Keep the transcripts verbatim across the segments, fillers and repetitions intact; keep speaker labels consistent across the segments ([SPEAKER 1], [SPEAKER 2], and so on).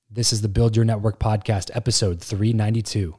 [SPEAKER 1] This is the Build Your Network Podcast, episode three ninety-two.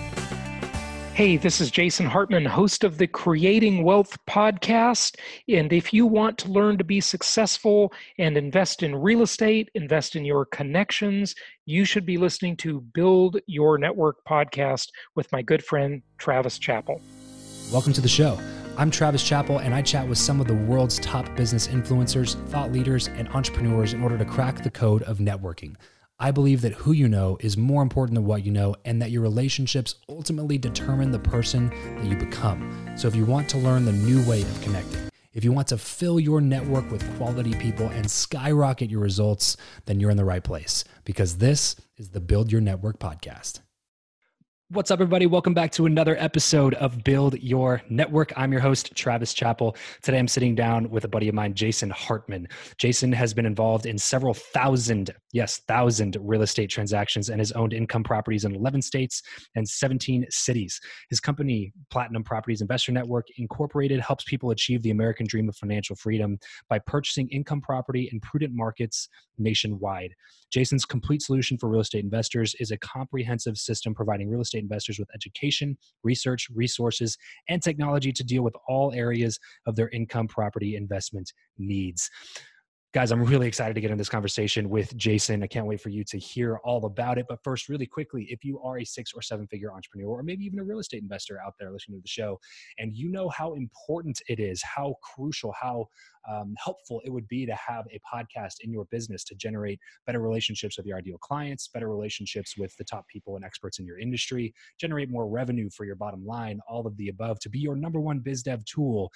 [SPEAKER 2] Hey, this is Jason Hartman, host of the Creating Wealth podcast. And if you want to learn to be successful and invest in real estate, invest in your connections, you should be listening to Build Your Network podcast with my good friend, Travis Chappell.
[SPEAKER 1] Welcome to the show. I'm Travis Chappell, and I chat with some of the world's top business influencers, thought leaders, and entrepreneurs in order to crack the code of networking. I believe that who you know is more important than what you know, and that your relationships ultimately determine the person that you become. So if you want to learn the new way of connecting, if you want to fill your network with quality people and skyrocket your results, then you're in the right place, because this is the Build Your Network podcast. What's up, everybody? Welcome back to another episode of Build Your Network. I'm your host, Travis Chappell. Today, I'm sitting down with a buddy of mine, Jason Hartman. Jason has been involved in several thousand, yes, thousand real estate transactions and has owned income properties in eleven states and seventeen cities. His company, Platinum Properties Investor Network Incorporated, helps people achieve the American dream of financial freedom by purchasing income property in prudent markets nationwide. Jason's complete solution for real estate investors is a comprehensive system providing real estate investors with education, research, resources, and technology to deal with all areas of their income property investment needs. Guys, I'm really excited to get in this conversation with Jason. I can't wait for you to hear all about it. But first, really quickly, if you are a six or seven figure entrepreneur, or maybe even a real estate investor out there listening to the show, and you know how important it is, how crucial, how um, helpful it would be to have a podcast in your business to generate better relationships with your ideal clients, better relationships with the top people and experts in your industry, generate more revenue for your bottom line, all of the above, to be your number one biz dev tool,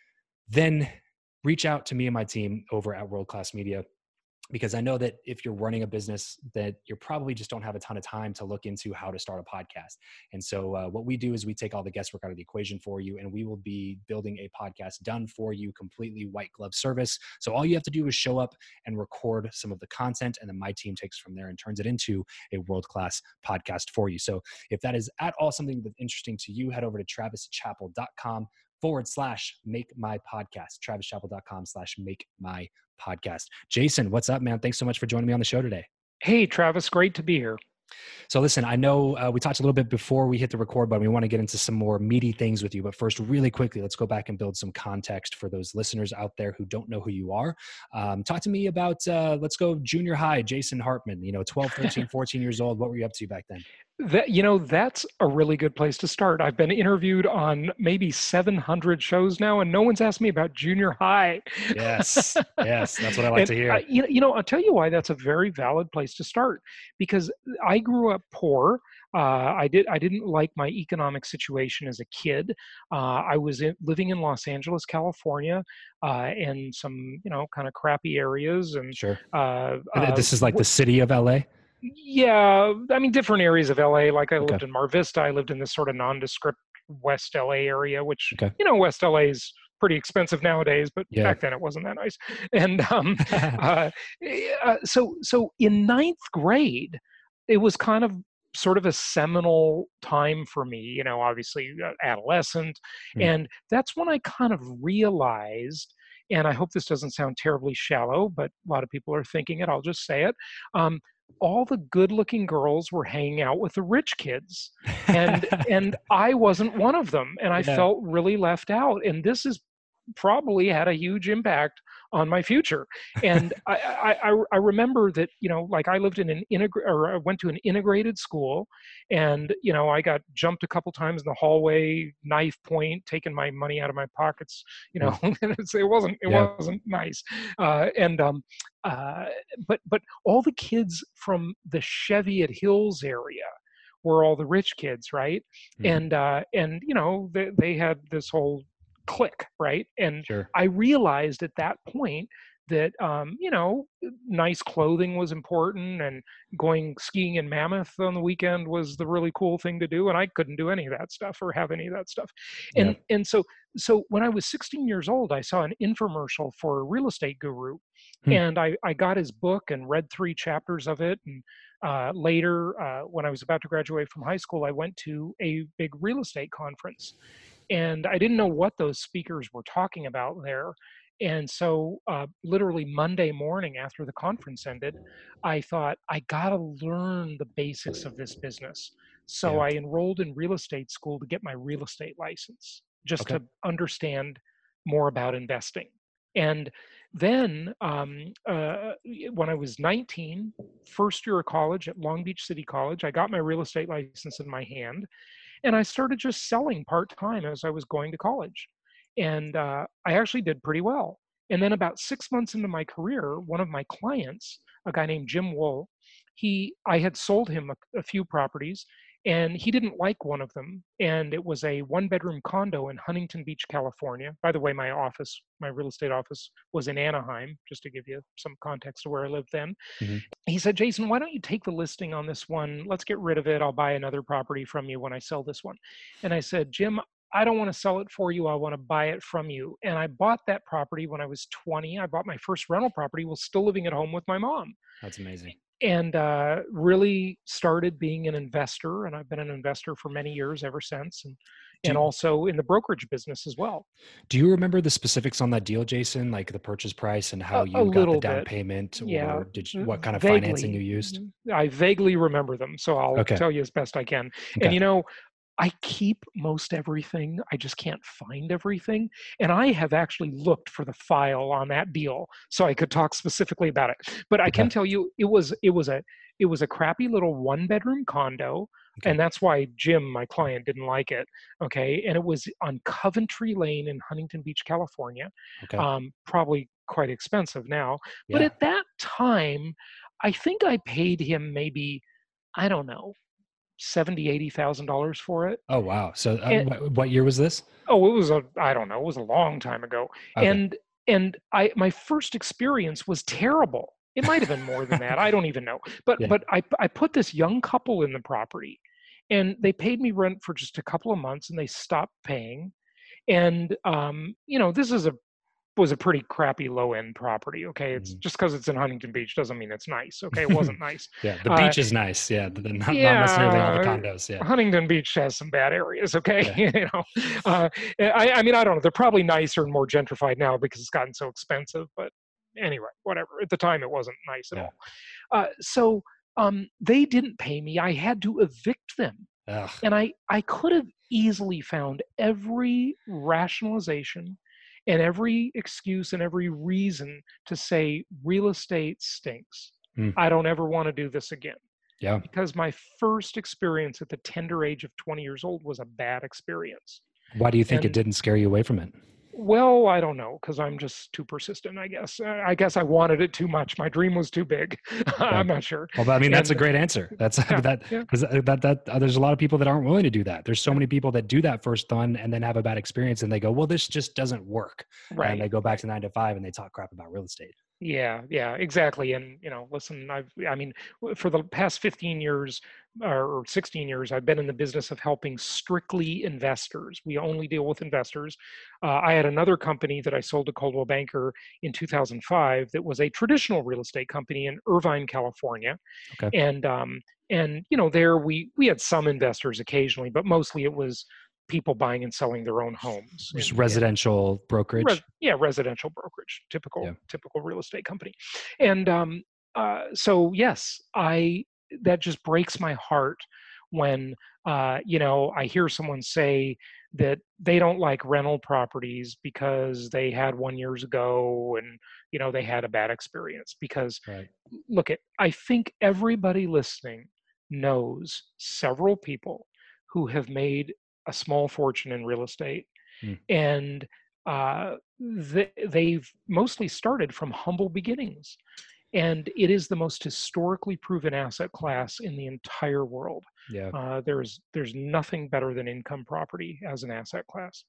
[SPEAKER 1] then reach out to me and my team over at World Class Media, because I know that if you're running a business that you probably just don't have a ton of time to look into how to start a podcast. And so uh, what we do is we take all the guesswork out of the equation for you, and we will be building a podcast done for you, completely white glove service. So all you have to do is show up and record some of the content, and then my team takes from there and turns it into a world-class podcast for you. So if that is at all something that's interesting to you, head over to travischappell.com forward slash make my podcast, travischappell.com slash make my podcast. Jason, what's up, man? Thanks so much for joining me on the show today.
[SPEAKER 2] Hey, Travis, great to be here.
[SPEAKER 1] So listen, I know uh, we talked a little bit before we hit the record button. We want to get into some more meaty things with you. But first, really quickly, let's go back and build some context for those listeners out there who don't know who you are. Um, talk to me about, uh, let's go junior high, Jason Hartman, you know, twelve, thirteen, fourteen years old. What were you up to back then?
[SPEAKER 2] That, you know, that's a really good place to start. I've been interviewed on maybe seven hundred shows now, and no one's asked me about junior high.
[SPEAKER 1] Yes, yes, that's what I like
[SPEAKER 2] And
[SPEAKER 1] to hear.
[SPEAKER 2] I, you know, you know, I'll tell you why that's a very valid place to start, because I grew up poor. Uh, I did. I didn't like my economic situation as a kid. Uh, I was in, living in Los Angeles, California, uh, in some, you know, kind of crappy areas, and
[SPEAKER 1] Sure.
[SPEAKER 2] uh,
[SPEAKER 1] And
[SPEAKER 2] uh,
[SPEAKER 1] this is like the city of L A?
[SPEAKER 2] yeah, I mean, different areas of L A. Like I
[SPEAKER 1] Okay.
[SPEAKER 2] lived in Mar Vista. I lived in this sort of nondescript West L A area, which,
[SPEAKER 1] Okay.
[SPEAKER 2] you know, West L A is pretty expensive nowadays, but
[SPEAKER 1] Yeah.
[SPEAKER 2] back then it wasn't that nice. And um, uh, uh, so, so in ninth grade, it was kind of sort of a seminal time for me, you know, obviously uh, adolescent.
[SPEAKER 1] Mm.
[SPEAKER 2] And that's when I kind of realized, and I hope this doesn't sound terribly shallow, but a lot of people are thinking it, I'll just say it. Um, all the good-looking girls were hanging out with the rich kids, and and I wasn't one of them, and I
[SPEAKER 1] Yeah.
[SPEAKER 2] felt really left out. And this is probably had a huge impact on my future. And I, I, I, I remember that, you know, like I lived in an integra- or I went to an integrated school, and, you know, I got jumped a couple times in the hallway, knife point, taking my money out of my pockets, you know,
[SPEAKER 1] Mm.
[SPEAKER 2] and it's, it wasn't, it
[SPEAKER 1] Yeah.
[SPEAKER 2] wasn't nice. Uh, and, um, uh, but, but all the kids from the Cheviot Hills area were all the rich kids, right?
[SPEAKER 1] Mm.
[SPEAKER 2] And, uh, and, you know, they, they had this whole click, right? And
[SPEAKER 1] Sure.
[SPEAKER 2] I realized at that point that, um, you know, nice clothing was important, and going skiing in Mammoth on the weekend was the really cool thing to do. And I couldn't do any of that stuff or have any of that stuff.
[SPEAKER 1] Yeah.
[SPEAKER 2] And, and so, so when I was sixteen years old, I saw an infomercial for a real estate guru,
[SPEAKER 1] Hmm.
[SPEAKER 2] and I, I got his book and read three chapters of it. And uh, later, uh, when I was about to graduate from high school, I went to a big real estate conference. And I didn't know what those speakers were talking about there. And so, uh, literally Monday morning after the conference ended, I thought, I got to learn the basics of this business. So
[SPEAKER 1] Yeah.
[SPEAKER 2] I enrolled in real estate school to get my real estate license, just
[SPEAKER 1] Okay.
[SPEAKER 2] to understand more about investing. And then, um, uh, when I was nineteen, first year of college at Long Beach City College, I got my real estate license in my hand, and I started just selling part time as I was going to college. And uh, I actually did pretty well. And then about six months into my career, one of my clients, a guy named Jim Wool, he I had sold him a, a few properties, and he didn't like one of them. And it was a one bedroom condo in Huntington Beach, California. By the way, my office, my real estate office was in Anaheim, just to give you some context of where I lived then.
[SPEAKER 1] Hmm.
[SPEAKER 2] He said, Jason, why don't you take the listing on this one? Let's get rid of it. I'll buy another property from you when I sell this one. And I said, Jim, I don't want to sell it for you. I want to buy it from you. And I bought that property when I was twenty. I bought my first rental property while still living at home with my mom,
[SPEAKER 1] That's amazing.
[SPEAKER 2] and uh, really started being an investor. And I've been an investor for many years ever since. And
[SPEAKER 1] Do
[SPEAKER 2] and
[SPEAKER 1] you,
[SPEAKER 2] also in the brokerage business as well.
[SPEAKER 1] do you remember the specifics on that deal, Jason? Like the purchase price and how
[SPEAKER 2] A, a
[SPEAKER 1] you got the
[SPEAKER 2] little
[SPEAKER 1] down
[SPEAKER 2] bit.
[SPEAKER 1] payment,
[SPEAKER 2] Yeah,
[SPEAKER 1] or did you,
[SPEAKER 2] v-
[SPEAKER 1] what kind of financing you
[SPEAKER 2] vaguely.
[SPEAKER 1] used?
[SPEAKER 2] I vaguely remember them, so I'll
[SPEAKER 1] Okay.
[SPEAKER 2] tell you as best I can. And
[SPEAKER 1] Okay.
[SPEAKER 2] you know, I keep most everything. I just can't find everything. And I have actually looked for the file on that deal so I could talk specifically about it. But I
[SPEAKER 1] Okay.
[SPEAKER 2] can tell you it was it was a it was a crappy little one bedroom condo.
[SPEAKER 1] Okay.
[SPEAKER 2] And that's why Jim, my client, didn't like it. Okay. And it was on Coventry Lane in Huntington Beach, California.
[SPEAKER 1] Okay.
[SPEAKER 2] Um, probably quite expensive now. But
[SPEAKER 1] Yeah.
[SPEAKER 2] at that time, I think I paid him maybe, I don't know, seventy, eighty thousand dollars for it.
[SPEAKER 1] Oh, wow. So uh,
[SPEAKER 2] And
[SPEAKER 1] wh- what year was this?
[SPEAKER 2] oh, it was a, I don't know, it was a long time ago.
[SPEAKER 1] Okay.
[SPEAKER 2] And and I my first experience was terrible. It might have been more than that. I don't even know. But
[SPEAKER 1] Yeah.
[SPEAKER 2] but I I put this young couple in the property, and they paid me rent for just a couple of months, and they stopped paying. And um, you know, this is a was a pretty crappy low end property. Okay, it's
[SPEAKER 1] Mhm.
[SPEAKER 2] just because it's in Huntington Beach doesn't mean it's nice. Okay, it wasn't nice.
[SPEAKER 1] Yeah. The
[SPEAKER 2] Uh,
[SPEAKER 1] beach is nice. Yeah. But then not, not necessarily all the
[SPEAKER 2] yeah,
[SPEAKER 1] condos. Yeah.
[SPEAKER 2] Huntington Beach has some bad areas. Okay,
[SPEAKER 1] Yeah.
[SPEAKER 2] you know, uh, I, I mean, I don't know. They're probably nicer and more gentrified now because it's gotten so expensive. But anyway, whatever. At the time, it wasn't nice at
[SPEAKER 1] Yeah.
[SPEAKER 2] all. Uh, so um, they didn't pay me. I had to evict them,
[SPEAKER 1] Ugh.
[SPEAKER 2] and I I could have easily found every rationalization and every excuse and every reason to say real estate stinks.
[SPEAKER 1] Hmm.
[SPEAKER 2] I don't ever want to do this again,
[SPEAKER 1] Yeah.
[SPEAKER 2] because my first experience at the tender age of twenty years old was a bad experience.
[SPEAKER 1] Why do you think it
[SPEAKER 2] And
[SPEAKER 1] didn't scare you away from it?
[SPEAKER 2] well, I don't know, because I'm just too persistent, I guess. Uh, I guess I wanted it too much. My dream was too big.
[SPEAKER 1] Yeah.
[SPEAKER 2] I'm not sure.
[SPEAKER 1] Well, but I mean, that's a
[SPEAKER 2] And
[SPEAKER 1] great answer. That's
[SPEAKER 2] yeah,
[SPEAKER 1] that
[SPEAKER 2] yeah,
[SPEAKER 1] because that that uh, there's a lot of people that aren't willing to do that. There's so
[SPEAKER 2] yeah,
[SPEAKER 1] many people that do that first done and then have a bad experience and they go, well, this just doesn't work, and
[SPEAKER 2] right,
[SPEAKER 1] they go back
[SPEAKER 2] right.
[SPEAKER 1] to nine to five and they talk crap about real estate.
[SPEAKER 2] Yeah, yeah, exactly. And you know, listen, I've, I mean, w- for the past fifteen years or sixteen years, I've been in the business of helping strictly investors. We only deal with investors. Uh, I had another company that I sold to Coldwell Banker in two thousand five that was a traditional real estate company in Irvine, California.
[SPEAKER 1] Okay.
[SPEAKER 2] And um, and you know, there we we had some investors occasionally, but mostly it was people buying and selling their own homes
[SPEAKER 1] Just
[SPEAKER 2] in in
[SPEAKER 1] residential
[SPEAKER 2] res-
[SPEAKER 1] brokerage.
[SPEAKER 2] yeah, residential brokerage, typical
[SPEAKER 1] Yeah.
[SPEAKER 2] typical real estate company. And um, uh, so yes, I that just breaks my heart when uh, you know, I hear someone say that they don't like rental properties because they had one years ago, and you know, they had a bad experience. Because
[SPEAKER 1] Right.
[SPEAKER 2] look at, I think everybody listening knows several people who have made a small fortune in real estate,
[SPEAKER 1] Mm.
[SPEAKER 2] and uh, they, they've mostly started from humble beginnings. And it is the most historically proven asset class in the entire world.
[SPEAKER 1] Yeah.
[SPEAKER 2] Uh, there's there's nothing better than income property as an asset class.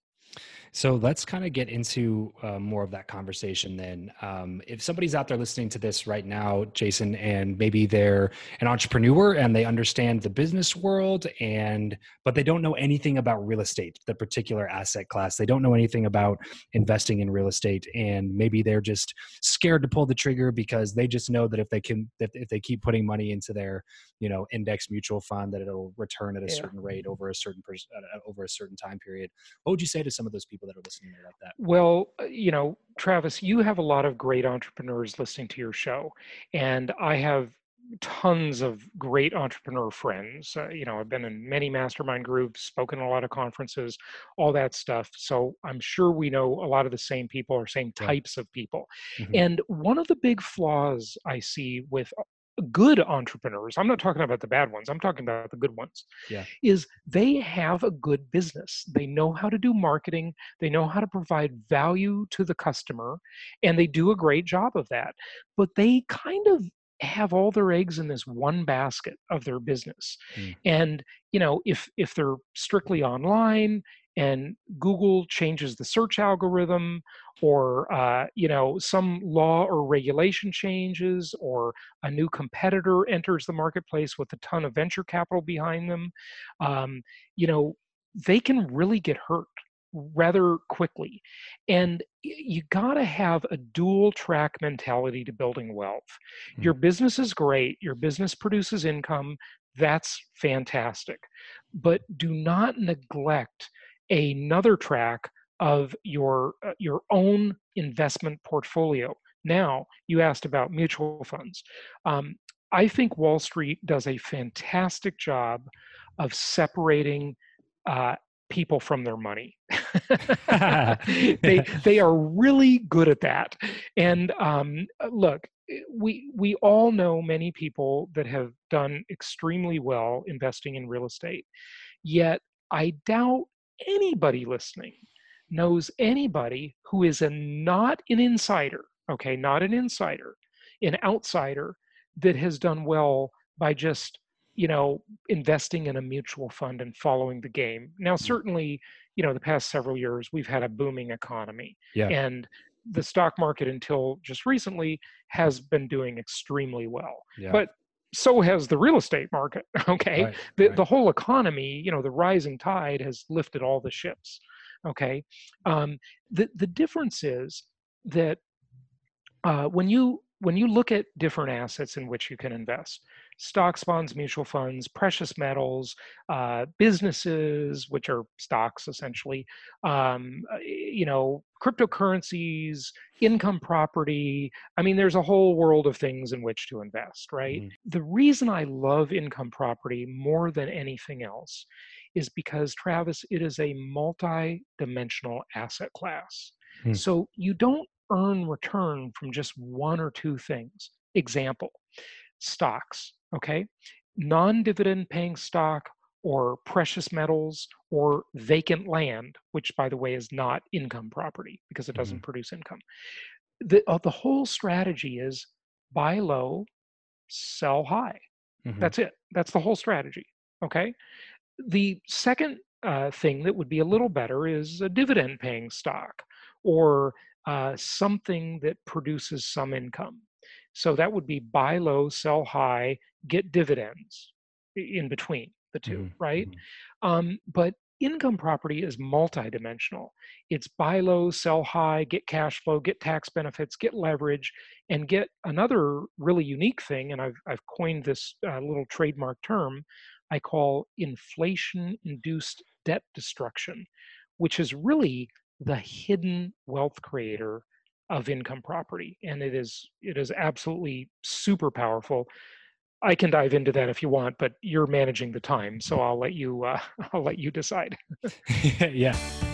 [SPEAKER 1] So let's kind of get into uh, more of that conversation then. Um, if somebody's out there listening to this right now, Jason, and maybe they're an entrepreneur and they understand the business world, and but they don't know anything about real estate, the particular asset class. They don't know anything about investing in real estate, and maybe they're just scared to pull the trigger because they just know that if they can, that if they keep putting money into their, you know, index mutual fund, that it'll return at a
[SPEAKER 2] Yeah.
[SPEAKER 1] certain rate over a certain pers- uh, over a certain time period. What would you say to to some of those people that are listening like that?
[SPEAKER 2] Well, uh, you know, Travis, you have a lot of great entrepreneurs listening to your show, and I have tons of great entrepreneur friends. Uh, you know, I've been in many mastermind groups, spoken at a lot of conferences, all that stuff. So I'm sure we know a lot of the same people or same
[SPEAKER 1] Yeah.
[SPEAKER 2] types of people.
[SPEAKER 1] Mhm.
[SPEAKER 2] And one of the big flaws I see with uh, good entrepreneurs, I'm not talking about the bad ones, I'm talking about the good ones,
[SPEAKER 1] Yeah.
[SPEAKER 2] is they have a good business. They know how to do marketing, they know how to provide value to the customer, and they do a great job of that. But they kind of have all their eggs in this one basket of their business.
[SPEAKER 1] Mm.
[SPEAKER 2] And, you know, if if they're strictly online and Google changes the search algorithm, or uh, you know, some law or regulation changes, or a new competitor enters the marketplace with a ton of venture capital behind them, um, you know, they can really get hurt rather quickly. And y- you got to have a dual track mentality to building wealth. Your
[SPEAKER 1] Mm.
[SPEAKER 2] business is great, your business produces income, that's fantastic. But do not neglect another track of your uh, your own investment portfolio. Now, you asked about mutual funds. Um, I think Wall Street does a fantastic job of separating uh, people from their money. they they are really good at that. And um, look, we we all know many people that have done extremely well investing in real estate. Yet I doubt anybody listening knows anybody who is a not an insider, okay, not an insider, an outsider that has done well by just, you know, investing in a mutual fund and following the game. Now,
[SPEAKER 1] Mm.
[SPEAKER 2] certainly, you know, the past several years, we've had a booming economy.
[SPEAKER 1] Yeah.
[SPEAKER 2] And the stock market until just recently has been doing extremely well.
[SPEAKER 1] Yeah.
[SPEAKER 2] But so has the real estate market. Okay.
[SPEAKER 1] Right.
[SPEAKER 2] The,
[SPEAKER 1] Right.
[SPEAKER 2] the whole economy, you know, the rising tide has lifted all the ships. Okay. Um, the, the difference is that uh, when you when you look at different assets in which you can invest, stocks, bonds, mutual funds, precious metals, uh, businesses, which are stocks essentially, um, uh, you know, cryptocurrencies, income property. I mean, there's a whole world of things in which to invest, right?
[SPEAKER 1] Mhm.
[SPEAKER 2] The reason I love income property more than anything else is because, Travis, it is a multi-dimensional asset class.
[SPEAKER 1] Hmm.
[SPEAKER 2] So you don't earn return from just one or two things. Example, stocks, okay? Non-dividend paying stock or precious metals or vacant land, which by the way is not income property because it doesn't
[SPEAKER 1] Mhm.
[SPEAKER 2] produce income. The, uh, the whole strategy is buy low, sell high.
[SPEAKER 1] Mhm.
[SPEAKER 2] That's it. That's the whole strategy, okay? The second uh, thing that would be a little better is a dividend paying stock, or uh, something that produces some income. So that would be buy low, sell high, get dividends i- in between the two,
[SPEAKER 1] Mhm.
[SPEAKER 2] right?
[SPEAKER 1] Mhm.
[SPEAKER 2] Um, but income property is multidimensional. It's buy low, sell high, get cash flow, get tax benefits, get leverage, and get another really unique thing. And I've, I've coined this uh, little trademark term I call inflation induced debt destruction, which is really the hidden wealth creator of income property. And it is it is absolutely super powerful. I can dive into that if you want, but you're managing the time, so I'll let you uh, I'll let you decide.
[SPEAKER 1] Yeah.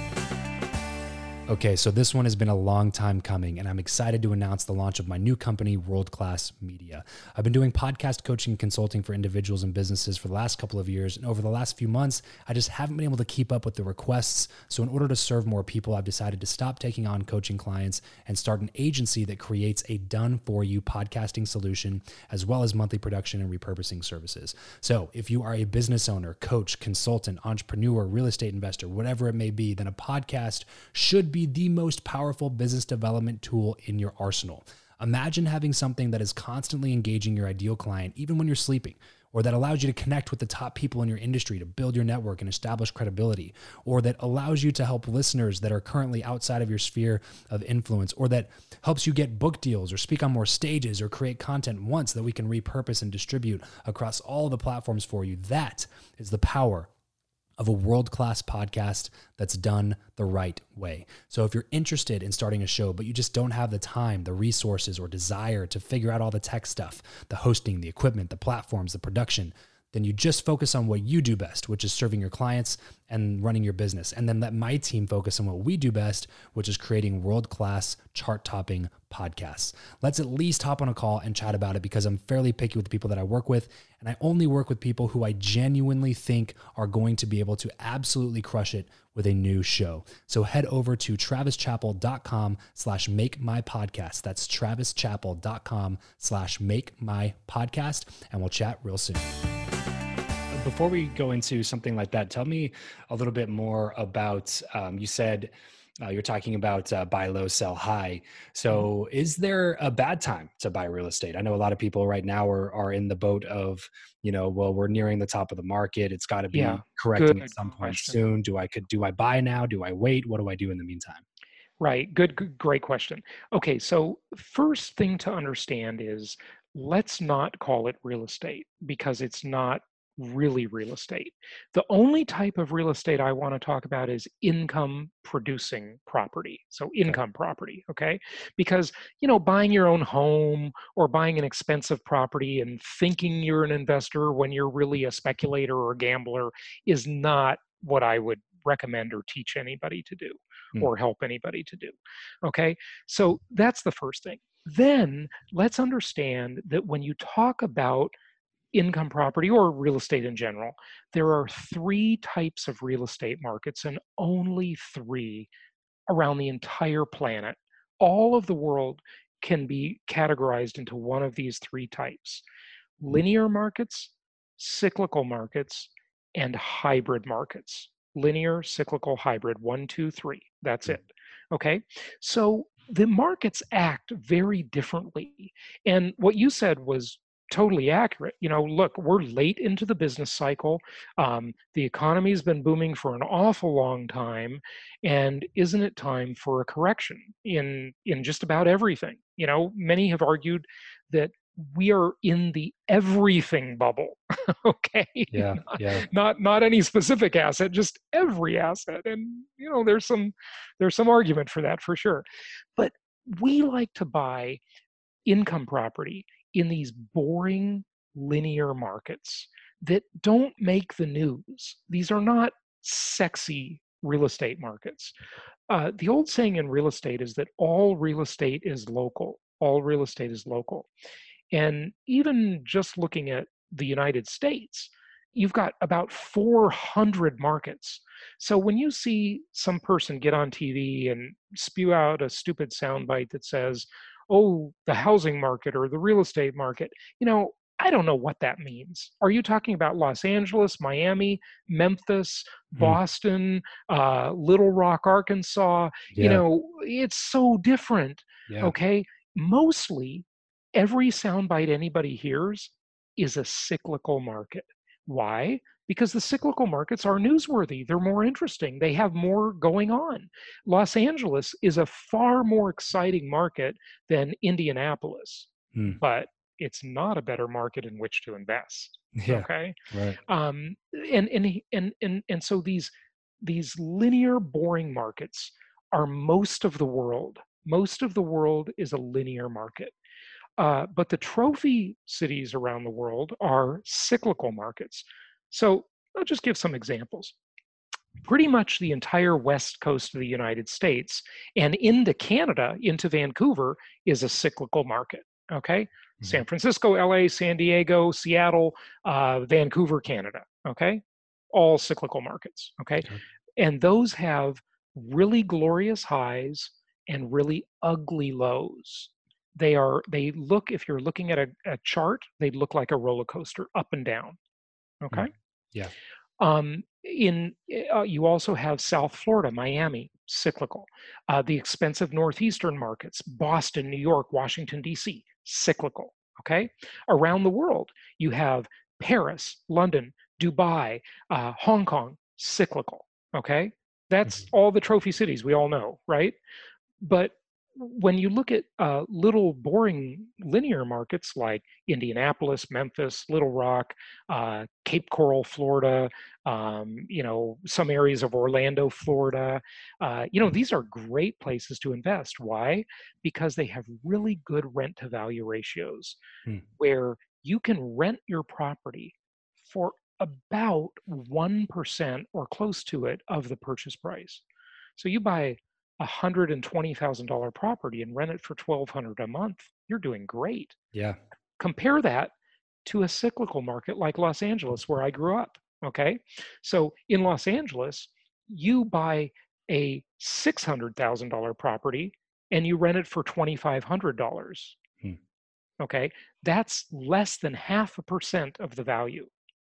[SPEAKER 1] Okay, so this one has been a long time coming, and I'm excited to announce the launch of my new company, World Class Media. I've been doing podcast coaching and consulting for individuals and businesses for the last couple of years, and over the last few months, I just haven't been able to keep up with the requests. So in order to serve more people, I've decided to stop taking on coaching clients and start an agency that creates a done-for-you podcasting solution, as well as monthly production and repurposing services. So if you are a business owner, coach, consultant, entrepreneur, real estate investor, whatever it may be, then a podcast should be be the most powerful business development tool in your arsenal. Imagine having something that is constantly engaging your ideal client, even when you're sleeping, or that allows you to connect with the top people in your industry to build your network and establish credibility, or that allows you to help listeners that are currently outside of your sphere of influence, or that helps you get book deals or speak on more stages or create content once that we can repurpose and distribute across all the platforms for you. That is the power of a world-class podcast that's done the right way. So if you're interested in starting a show, but you just don't have the time, the resources, or desire to figure out all the tech stuff, the hosting, the equipment, the platforms, the production, then you just focus on what you do best, which is serving your clients and running your business. And then let my team focus on what we do best, which is creating world-class chart-topping podcasts. Let's at least hop on a call and chat about it, because I'm fairly picky with the people that I work with. And I only work with people who I genuinely think are going to be able to absolutely crush it with a new show. So head over to travischappell.com slash make my podcast. That's travischappell.com slash make my podcast. And we'll chat real soon. Before we go into something like that, tell me a little bit more about, um, you said uh, you're talking about uh, buy low, sell high. So is there a bad time to buy real estate? I know a lot of people right now are, are in the boat of, you know, well, we're nearing the top of the market. It's got to be
[SPEAKER 2] Yeah,
[SPEAKER 1] correcting
[SPEAKER 2] good
[SPEAKER 1] at some point
[SPEAKER 2] question.
[SPEAKER 1] soon. Do I could, do I buy now? Do I wait? What do I do in the meantime?
[SPEAKER 2] Right. Good, good, great question. Okay, so first thing to understand is let's not call it real estate, because it's not really real estate. The only type of real estate I want to talk about is income producing property. So
[SPEAKER 1] Okay.
[SPEAKER 2] income property, okay? Because, you know, buying your own home or buying an expensive property and thinking you're an investor when you're really a speculator or a gambler is not what I would recommend or teach anybody to do
[SPEAKER 1] Hmm.
[SPEAKER 2] or help anybody to do. Okay, so that's the first thing. Then let's understand that when you talk about income property or real estate in general, there are three types of real estate markets, and only three around the entire planet. All of the world can be categorized into one of these three types: linear markets, cyclical markets, and hybrid markets. Linear, cyclical, hybrid, one, two, three. That's it. Okay. So the markets act very differently. And what you said was totally accurate. You know, look, we're late into the business cycle. Um, the economy's been booming for an awful long time. And isn't it time for a correction in, in just about everything? You know, many have argued that we are in the everything bubble. Okay.
[SPEAKER 1] Yeah.
[SPEAKER 2] not,
[SPEAKER 1] Yeah.
[SPEAKER 2] not not any specific asset, just every asset. And you know, there's some there's some argument for that for sure. But we like to buy income property in these boring linear markets that don't make the news. These are not sexy real estate markets. Uh, the old saying in real estate is that all real estate is local. All real estate is local. And even just looking at the United States, you've got about four hundred markets. So when you see some person get on T V and spew out a stupid soundbite that says, oh, the housing market or the real estate market, you know, I don't know what that means. Are you talking about Los Angeles, Miami, Memphis,
[SPEAKER 1] Hmm.
[SPEAKER 2] Boston, uh, Little Rock, Arkansas? You
[SPEAKER 1] Yeah.
[SPEAKER 2] know, it's so different.
[SPEAKER 1] Yeah.
[SPEAKER 2] Okay. Mostly every soundbite anybody hears is a cyclical market. Why? Because the cyclical markets are newsworthy. They're more interesting. They have more going on. Los Angeles is a far more exciting market than Indianapolis,
[SPEAKER 1] Hmm.
[SPEAKER 2] but it's not a better market in which to invest.
[SPEAKER 1] Yeah.
[SPEAKER 2] Okay.
[SPEAKER 1] Right.
[SPEAKER 2] Um, and, and, and, and, and so these, these linear, boring markets are most of the world. Most of the world is a linear market. Uh, but the trophy cities around the world are cyclical markets. So I'll just give some examples. Pretty much the entire west coast of the United States and into Canada, into Vancouver, is a cyclical market. Okay. Mm-hmm. San Francisco, L A, San Diego, Seattle, uh, Vancouver, Canada. Okay. All cyclical markets. Okay. Okay. And those have really glorious highs and really ugly lows. They are, they look, if you're looking at a, a chart, they look like a roller coaster, up and down. Okay. Mm.
[SPEAKER 1] Yeah.
[SPEAKER 2] Um, in uh, you also have South Florida, Miami, cyclical. Uh, the expensive northeastern markets, Boston, New York, Washington, D C, cyclical. Okay. Around the world, you have Paris, London, Dubai, uh, Hong Kong, cyclical. Okay. That's mm-hmm. all the trophy cities we all know, right? But when you look at uh, little boring linear markets like Indianapolis, Memphis, Little Rock, uh, Cape Coral, Florida, um, you know, some areas of Orlando, Florida, uh, you know, these are great places to invest. Why? Because they have really good rent to value ratios
[SPEAKER 1] Hmm.
[SPEAKER 2] where you can rent your property for about one percent or close to it of the purchase price. So you buy a one hundred twenty thousand dollars property and rent it for twelve hundred dollars a month, you're doing great.
[SPEAKER 1] Yeah.
[SPEAKER 2] Compare that to a cyclical market like Los Angeles, where I grew up. Okay. So in Los Angeles, you buy a six hundred thousand dollars property and you rent it for twenty-five hundred dollars.
[SPEAKER 1] Hmm.
[SPEAKER 2] Okay. That's less than half a percent of the value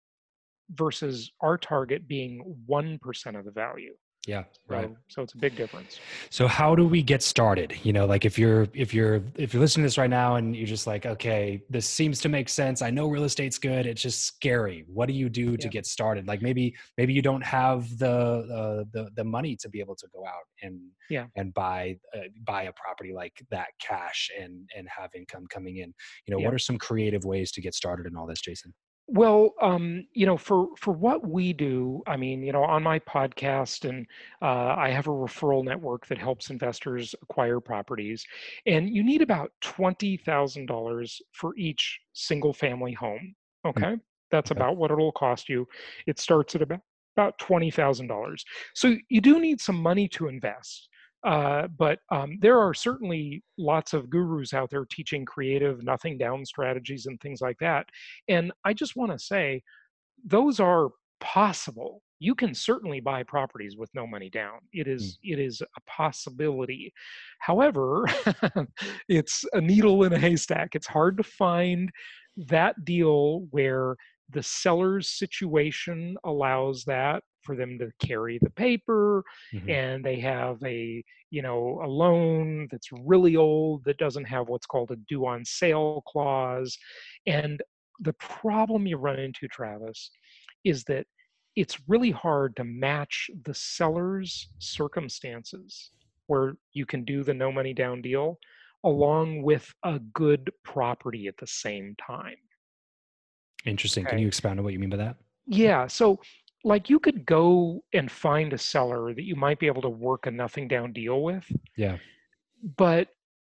[SPEAKER 2] versus our target being one percent of the value.
[SPEAKER 1] Yeah. Right.
[SPEAKER 2] So, so it's a big difference.
[SPEAKER 1] So how do we get started? You know, like if you're if you're if you're listening to this right now and you're just like, okay, this seems to make sense. I know real estate's good. It's just scary. What do you do
[SPEAKER 2] Yeah.
[SPEAKER 1] to get started? Like maybe maybe you don't have the uh, the the money to be able to go out and
[SPEAKER 2] Yeah.
[SPEAKER 1] and buy uh, buy a property like that cash and and have income coming in. You know,
[SPEAKER 2] Yeah.
[SPEAKER 1] what are some creative ways to get started in all this, Jason?
[SPEAKER 2] Well, um, you know, for for what we do, I mean, you know, on my podcast, and uh, I have a referral network that helps investors acquire properties, and you need about twenty thousand dollars for each single family home.
[SPEAKER 1] Hmm.
[SPEAKER 2] Okay, that's
[SPEAKER 1] Okay.
[SPEAKER 2] about what it'll cost you. It starts at about about twenty thousand dollars. So you do need some money to invest. Uh, but um, there are certainly lots of gurus out there teaching creative nothing down strategies and things like that. And I just want to say those are possible. You can certainly buy properties with no money down. It
[SPEAKER 1] Hmm.
[SPEAKER 2] is it is a possibility. However, it's a needle in a haystack. It's hard to find that deal where the seller's situation allows that for them to carry the paper,
[SPEAKER 1] Mhm.
[SPEAKER 2] and they have a you know a loan that's really old that doesn't have what's called a due on sale clause. And the problem you run into, Travis, is that it's really hard to match the seller's circumstances where you can do the no money down deal along with a good property at the same time.
[SPEAKER 1] Interesting. Can
[SPEAKER 2] Okay.
[SPEAKER 1] you expound on what you mean by that?
[SPEAKER 2] Yeah. So, like, you could go and find a seller that you might be able to work a nothing down deal with,
[SPEAKER 1] Yeah.
[SPEAKER 2] but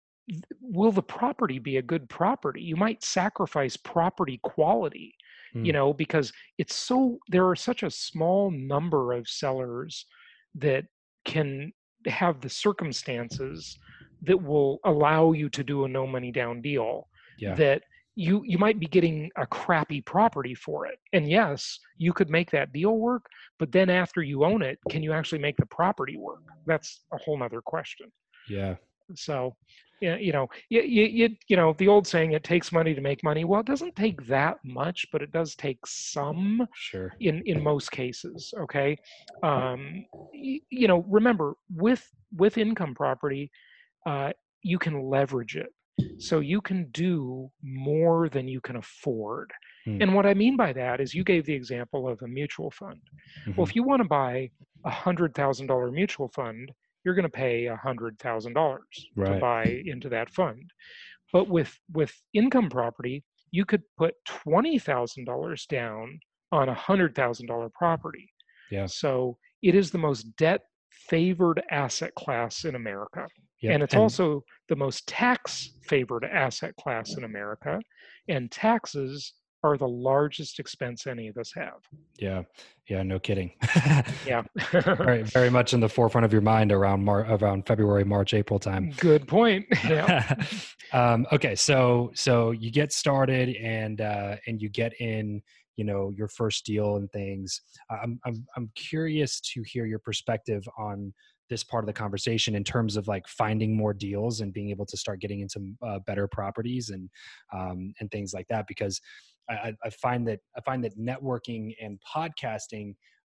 [SPEAKER 2] will the property be a good property? You might sacrifice property quality, you
[SPEAKER 1] Mm.
[SPEAKER 2] know, because it's so, there are such a small number of sellers that can have the circumstances that will allow you to do a no money down deal,
[SPEAKER 1] Yeah.
[SPEAKER 2] that you you might be getting a crappy property for it. And yes, you could make that deal work, but then after you own it, can you actually make the property work? That's a whole nother question.
[SPEAKER 1] Yeah.
[SPEAKER 2] So, yeah, you know, you, you, you, you know, the old saying, it takes money to make money. Well, it doesn't take that much, but it does take some
[SPEAKER 1] Sure.
[SPEAKER 2] in, in most cases. Okay. Um, y- you know, remember with, with income property, uh, you can leverage it. So you can do more than you can afford.
[SPEAKER 1] Mm.
[SPEAKER 2] And what I mean by that is you gave the example of a mutual fund. Well,
[SPEAKER 1] Hmm.
[SPEAKER 2] if you want to buy a hundred thousand dollar mutual fund, you're going to pay a hundred thousand dollars to
[SPEAKER 1] Right.
[SPEAKER 2] buy into that fund. But with with income property, you could put twenty thousand dollars down on a hundred thousand dollar property.
[SPEAKER 1] Yeah.
[SPEAKER 2] So it is the most debt favored asset class in America.
[SPEAKER 1] Yep.
[SPEAKER 2] And it's
[SPEAKER 1] And
[SPEAKER 2] also the most tax favored asset class in America. And taxes are the largest expense any of us have.
[SPEAKER 1] yeah, yeah, no kidding.
[SPEAKER 2] Yeah.
[SPEAKER 1] Very, very much in the forefront of your mind around Mar- around February, March, April time.
[SPEAKER 2] Good point. Yeah.
[SPEAKER 1] um, okay, so so you get started and uh, and you get in, you know, your first deal and things. I'm I'm I'm curious to hear your perspective on this part of the conversation in terms of like finding more deals and being able to start getting into uh, better properties and um, and things like that because I, I find that I find that networking and podcasting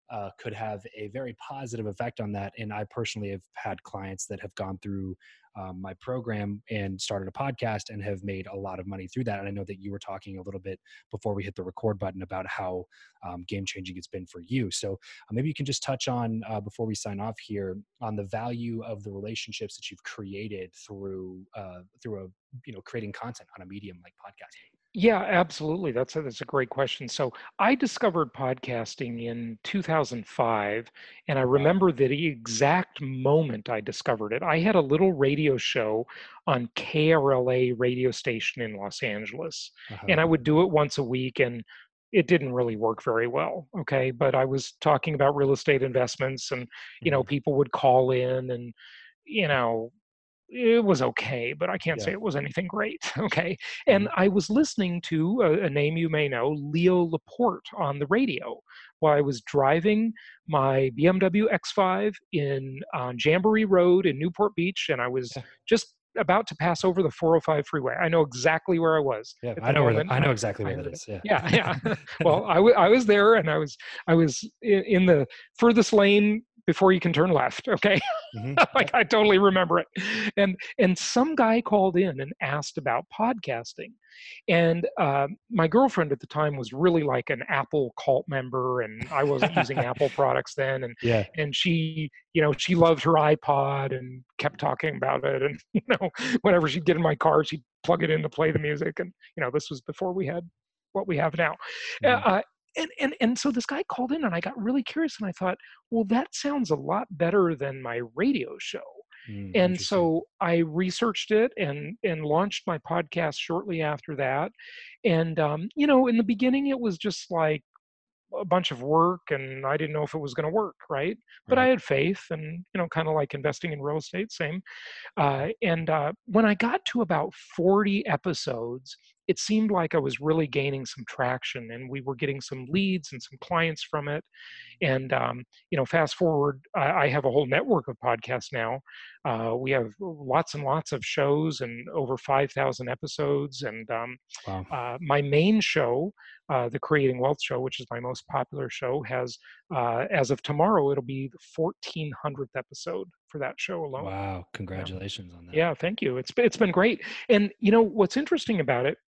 [SPEAKER 1] uh, could have a very positive effect on that. And I personally have had clients that have gone through um, my program and started a podcast and have made a lot of money through that. And I know that you were talking a little bit before we hit the record button about how um, game changing it's been for you. So uh, maybe you can just touch on, uh, before we sign off here, on the value of the relationships that you've created through, uh, through a, you know, creating content on a medium like podcasting.
[SPEAKER 2] Yeah, absolutely. That's a, that's a great question. So I discovered podcasting in two thousand five, and I
[SPEAKER 1] Wow.
[SPEAKER 2] remember the exact moment I discovered it. I had a little radio show on K R L A radio station in Los Angeles,
[SPEAKER 1] Uh-huh.
[SPEAKER 2] and I would do it once a week, and it didn't really work very well. Okay, but I was talking about real estate investments, and you know,
[SPEAKER 1] Mhm.
[SPEAKER 2] people would call in, and you know, it was okay, but I can't say
[SPEAKER 1] Yeah.
[SPEAKER 2] it was anything great. Okay. And
[SPEAKER 1] Mhm.
[SPEAKER 2] I was listening to a, a name you may know, Leo Laporte, on the radio while I was driving my B M W X five in on Jamboree Road in Newport Beach, and I was
[SPEAKER 1] Yeah.
[SPEAKER 2] just about to pass over the four oh five freeway. I know exactly where I was
[SPEAKER 1] Yeah.
[SPEAKER 2] at
[SPEAKER 1] I
[SPEAKER 2] the
[SPEAKER 1] know where that,
[SPEAKER 2] moment.
[SPEAKER 1] I
[SPEAKER 2] I,
[SPEAKER 1] know exactly
[SPEAKER 2] I
[SPEAKER 1] where that
[SPEAKER 2] heard it.
[SPEAKER 1] is. Yeah.
[SPEAKER 2] Yeah, yeah. Well, I, w- I was there, and I was I was in, in the furthest lane before you can turn left. Okay.
[SPEAKER 1] Mhm.
[SPEAKER 2] Like I totally remember it. And and some guy called in and asked about podcasting. And uh, my girlfriend at the time was really like an Apple cult member, and I wasn't using Apple products then. And
[SPEAKER 1] Yeah.
[SPEAKER 2] and she, you know, she loved her iPod and kept talking about it. And you know, whenever she'd get in my car, she'd plug it in to play the music. And you know, this was before we had what we have now.
[SPEAKER 1] Mhm.
[SPEAKER 2] Uh, and, and and so this guy called in, and I got really curious, and I thought, well, that sounds a lot better than my radio show.
[SPEAKER 1] Mm,
[SPEAKER 2] And
[SPEAKER 1] interesting.
[SPEAKER 2] so I researched it and and launched my podcast shortly after that. And um, you know, in the beginning, it was just like a bunch of work, and I didn't know if it was going to work, right? But I
[SPEAKER 1] Right.
[SPEAKER 2] had faith, and you know, kind of like investing in real estate, same. Uh, and uh, when I got to about forty episodes, it seemed like I was really gaining some traction, and we were getting some leads and some clients from it. And um, you know, fast forward, I, I have a whole network of podcasts now. Uh, we have lots and lots of shows and over five thousand episodes. And um,
[SPEAKER 1] Wow.
[SPEAKER 2] uh, my main show, uh, the Creating Wealth Show, which is my most popular show, has uh, as of tomorrow, it'll be the fourteen hundredth episode for that show alone.
[SPEAKER 1] Wow.
[SPEAKER 2] Yeah.
[SPEAKER 1] Congratulations on that.
[SPEAKER 2] Yeah, thank you. It's been, it's been great. And you know what's interesting about it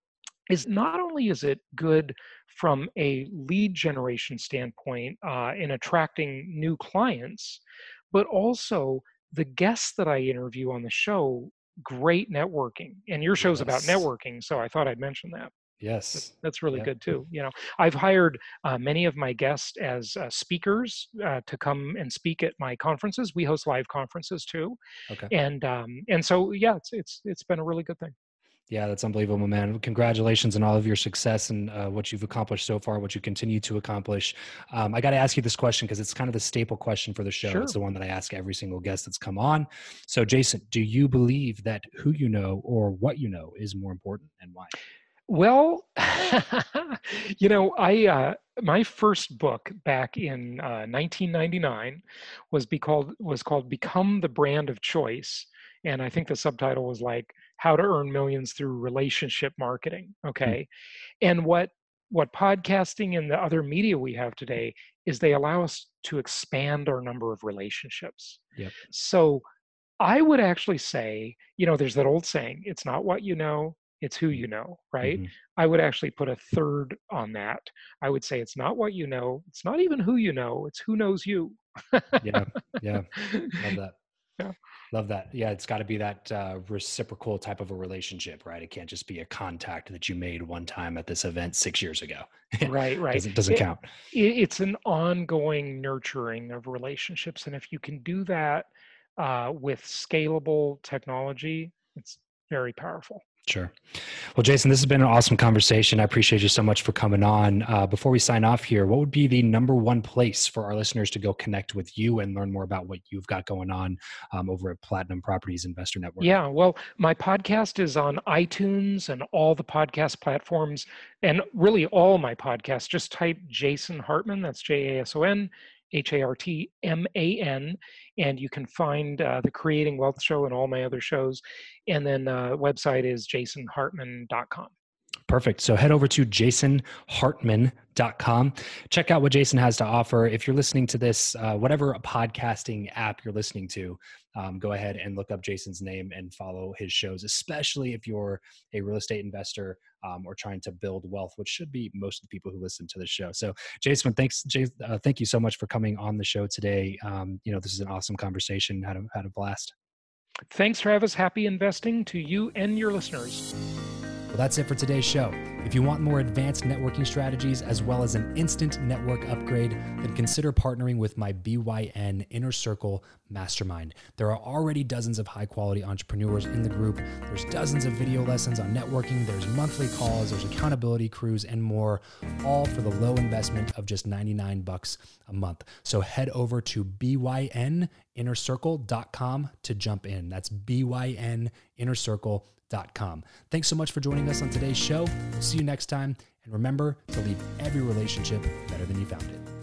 [SPEAKER 2] is not only is it good from a lead generation standpoint uh, in attracting new clients, but also the guests that I interview on the show, great networking. And your show's about
[SPEAKER 1] Yes.
[SPEAKER 2] networking, so I thought I'd mention that.
[SPEAKER 1] Yes.
[SPEAKER 2] That's really
[SPEAKER 1] Yeah.
[SPEAKER 2] good too. You know, I've hired uh, many of my guests as uh, speakers uh, to come and speak at my conferences. We host live conferences too,
[SPEAKER 1] Okay.
[SPEAKER 2] and um, and so yeah, it's it's it's been a really good thing.
[SPEAKER 1] Yeah, that's unbelievable, man. Congratulations on all of your success and uh, what you've accomplished so far, what you continue to accomplish. Um, I got to ask you this question because it's kind of the staple question for the show.
[SPEAKER 2] Sure.
[SPEAKER 1] It's the one that I ask every single guest that's come on. So, Jason, do you believe that who you know or what you know is more important, and why?
[SPEAKER 2] Well, you know, I uh, my first book back in uh, nineteen ninety-nine was be called was called Become the Brand of Choice, and I think the subtitle was like How to Earn Millions Through Relationship Marketing.
[SPEAKER 1] Hmm.
[SPEAKER 2] Okay, and what what podcasting and the other media we have today is they allow us to expand our number of relationships.
[SPEAKER 1] Yep.
[SPEAKER 2] So I would actually say, you know, there's that old saying, it's not what you know, it's who you know, right?
[SPEAKER 1] Mm-hmm.
[SPEAKER 2] I would actually put a third on that. I would say it's not what you know, it's not even who you know, it's who knows you.
[SPEAKER 1] Yeah. Yeah. Love that.
[SPEAKER 2] Yeah.
[SPEAKER 1] Love that. Yeah, it's got to be that uh, reciprocal type of a relationship, right? It can't just be a contact that you made one time at this event six years ago.
[SPEAKER 2] Right, right.
[SPEAKER 1] doesn't doesn't
[SPEAKER 2] It,
[SPEAKER 1] count.
[SPEAKER 2] it, it's an ongoing nurturing of relationships. And if you can do that uh, with scalable technology, it's very powerful.
[SPEAKER 1] Sure. Well, Jason, this has been an awesome conversation. I appreciate you so much for coming on. Uh, before we sign off here, what would be the number one place for our listeners to go connect with you and learn more about what you've got going on um, over at Platinum Properties Investor Network?
[SPEAKER 2] Yeah, well, my podcast is on iTunes and all the podcast platforms, and really all my podcasts. Just type Jason Hartman, that's J A S O N H A R T M A N, and you can find uh, the Creating Wealth Show and all my other shows. And then uh, website is jason hartman dot com.
[SPEAKER 1] Perfect. So head over to jason hartman dot com. Check out what Jason has to offer. If you're listening to this, uh, whatever podcasting app you're listening to, um, go ahead and look up Jason's name and follow his shows, especially if you're a real estate investor um, or trying to build wealth, which should be most of the people who listen to this show. So Jason, thanks, Jay, uh, thank you so much for coming on the show today. Um, you know, this is an awesome conversation. Had a, had a blast.
[SPEAKER 2] Thanks, Travis. Happy investing to you and your listeners.
[SPEAKER 1] Well, that's it for today's show. If you want more advanced networking strategies as well as an instant network upgrade, then consider partnering with my B Y N Inner Circle Mastermind. There are already dozens of high-quality entrepreneurs in the group. There's dozens of video lessons on networking. There's monthly calls, there's accountability crews, and more, all for the low investment of just ninety-nine bucks a month. So head over to B Y N inner circle dot com to jump in. That's B Y N inner circle dot com. Thanks so much for joining us on today's show. We'll see you next time. And remember to leave every relationship better than you found it.